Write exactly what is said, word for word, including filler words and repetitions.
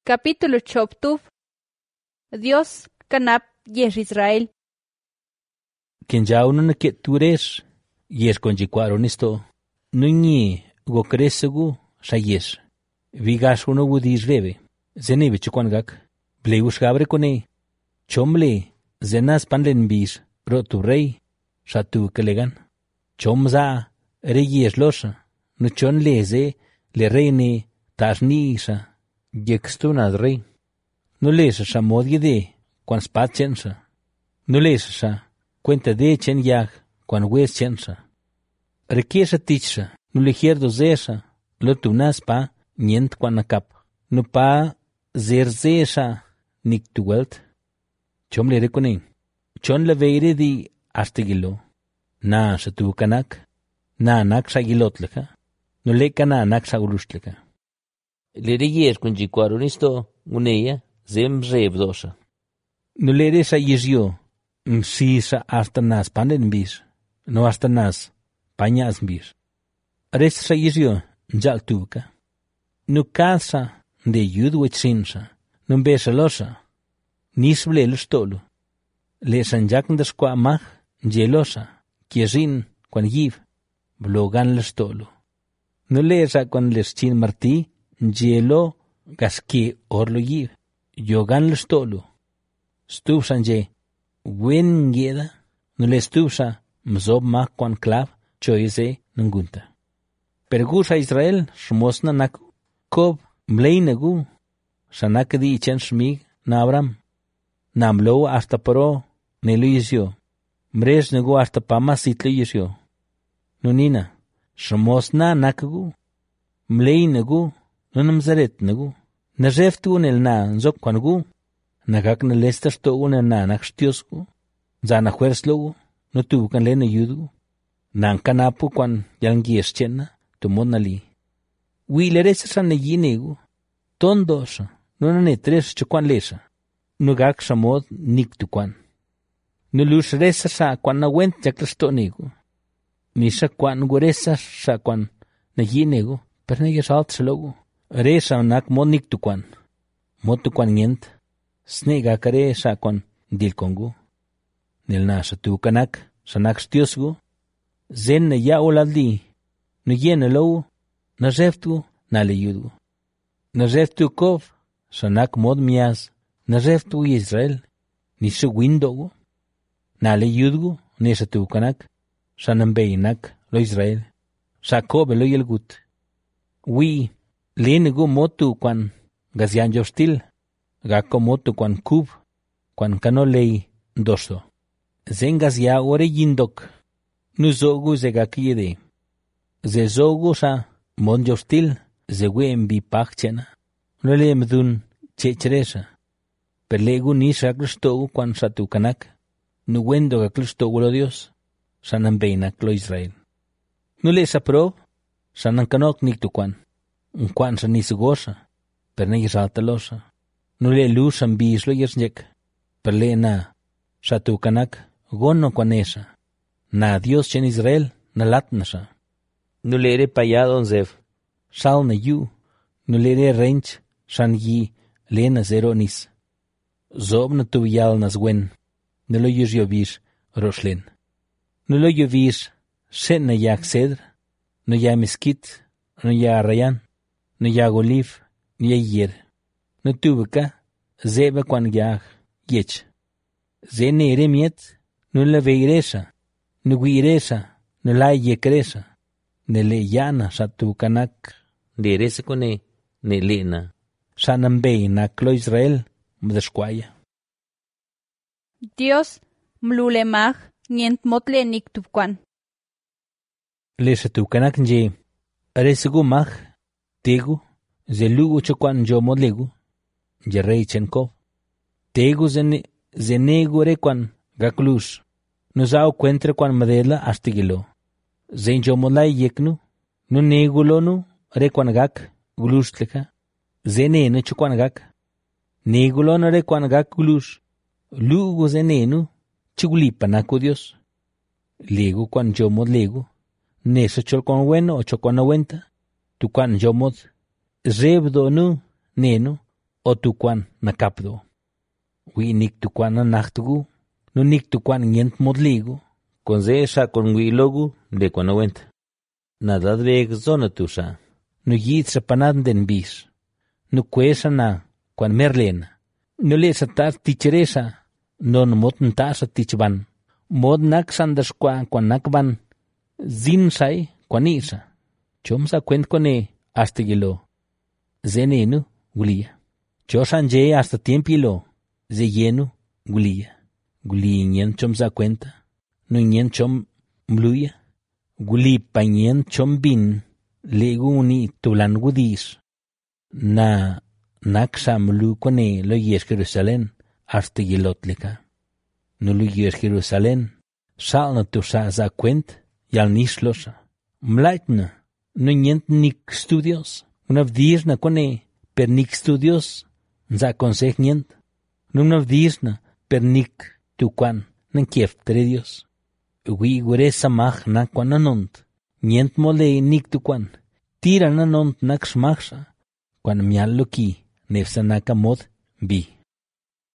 Capítulo choptuf. Dios canap yes Israel. Quien ya uno ne que tú eres, yes con jicuaron esto, no ni go cresegu, sa yes. Vigas uno wudis rebe, zenebe chukwangak, bleus gabre kone, chomle, zenas panlen bis, ro tu rey, sa tu kelegan. Chomza, re yes losa, no chon leze, le reine, tasnisa, yextunad rey. No lesa sa modie de, quan spat chensa. No lesa sa, cuenta de chen yag, quan wes chensa. Requiesa tichsa, no ligierdo zesa, lo tunas pa, nient quan acap. No pa zer zesa, nik tu welt. Chom le reconen. Chon la veire di astigilo. Na sa tu kanak. Na nak sa gilotleka. No le kana nak sa urustleka. Le reyes con jicuaronisto, uneya, zem revdosa. No le eres a yesio, si sa hasta nas panden bis, no hasta nas, pañas bis. Ares sa yesio, jal tuka. No casa de yudu etsinsa, no besa losa, nisble lo stolo. Le sanjak de squa mach, gelosa, kiesin, quan yiv, blogan lo stolo. No le sa quan les chin martí, gelo, gaski orlo yiv, yogan lo stolo. Stupsan je, wen geda, no le stupsa, mzob mak quan klav, choise nungunta. Pergusa Israel, shmosna nak, kob, mleinagu, sanak di ichen shmig, na Abram, namlo hasta pro, ne lo yisyo, mres nagu hasta pama sitlo yisyo. Nunina, shmosna nakagu, mleinagu, nunamzaret nagu, najeftu nel na, nzok kwangu, nagak na lestas to una na nakstiosku, zana huerslogu, no tu kan lena yudu, nan kanapu kwan yalngies chena, tu monali. Wileresa sa na yinegu, tondosa, no na ne tres chukwan lesa, no gak sa mod nik tu kwan. No lus resa sa kwan na went jaklasto negu, ni sa kwan guresa sa kwan na yinegu, per na yasalt sa logu, resa nak mod nik tu kwan, mod tu kwan ngent, snega kare sa kwan dil kongu. Nil na sa tu kanak, sa nak stiosgu, zen na ya olaldi, no yen alo, na reftu na le yudu. Na reftu kov, sa nak mod mias, na reftu Israel, ni sa windogu, na le yudu, ni sa tu kanak, sa nambay nak lo Israel, sa kobe lo yelgut. Wi, lenigu motu kwan gazyan jostil, gako motu kwan kub, kwan kanolei dosto. Zengas ya ore yindok, nu zogu ze gakiyede. Ze zogu sa mon jostil, ze wem bi pachchena. No le mdun chechresa. Perlegu ni sa klustogu kwan sa tu kanak, nu wendo ga klustogu lo Dios, sa nambeinak lo Israel. No le sa pro, sa nankanok nik tu kwan, un kwan sa nisugosa, per ne yisaltalosa. No le luz an bis lo yersnyek, per le na, sa tu kanak, gono kwanesa, na Dios chen Israel, na latnasa. No le ere payadon zev. Sal na yu, no le ere rench, san yi, le na zeronis. Zob na tu yal nas wen, no lo yus yovis, roslen. No lo yovis, sen na yak cedr, no ya meskit, no ya rayan, no ya golif, no ya yer. No tubuka, zeba kwan yag, yech. Zene ere miet, no la veiresa, no guiresa, no la yekresa. Ne le yana sa tu kanak, De erese kone, ne lena. sa nambei nak lo Israel, mdesquaya. Dios mlulemach nient motle nik tupkwan. Le sa tu kanak nje, aresigu mach, tegu, ze lugu chokwan jo modlegu, je rei chenkov. Tegu zene, zenegu rekwan, gaklus, no zao kwentre kwan madela astigilo. Zen jo modlai yeknu, no negulonu, rekwan gak, glustleka. Zenenu chokwan gak. Negulonu rekwan gak glus. Lugu zenenu, chigulipa naku Dios. Legu kwan jo modlegu, neso cholkwan bueno o chokwan awenta, tu kwan jo mod. Rebdo nu, nenu, o tukuan nakapdo. Wi nik tukuan na naktugu, no nik tukuan ngient modligu. Con ze sha con wilogu de cuando went. Nada de zona tusha. No yit sa panad den bis. No kwesa na kwan merlena. No le sa tas ticheresa. No no mot nta sa tichban. Mod nak sandas kwa kwan nakban. Zin sai kwan isa. Chom sa kwent kone hasta gilo. Zenenu gulia. Chosan je hasta tiempilo. Ze yenu gulia. Guli nyen chom sa cuenta. No nyen chom mluya. Guli pa nyen chom bin. Legu uni tulan gudis. Na naksa mlu kone lo yes Jerusalén hasta gilotlika. No lo yes Jerusalén. Sal na tu sa za cuent yal nislosa. Mlaitna. No nyent nik studios. Una vdizna kone per nik studios. Za consej nyent. No una vdizna per nik tukuan nan kief tre Dios. Ui gure samach na kwan anont. Nyent mole nik tukuan. Tira nanont nak smaksha. Kwan mial loki nefsa nakamod bi.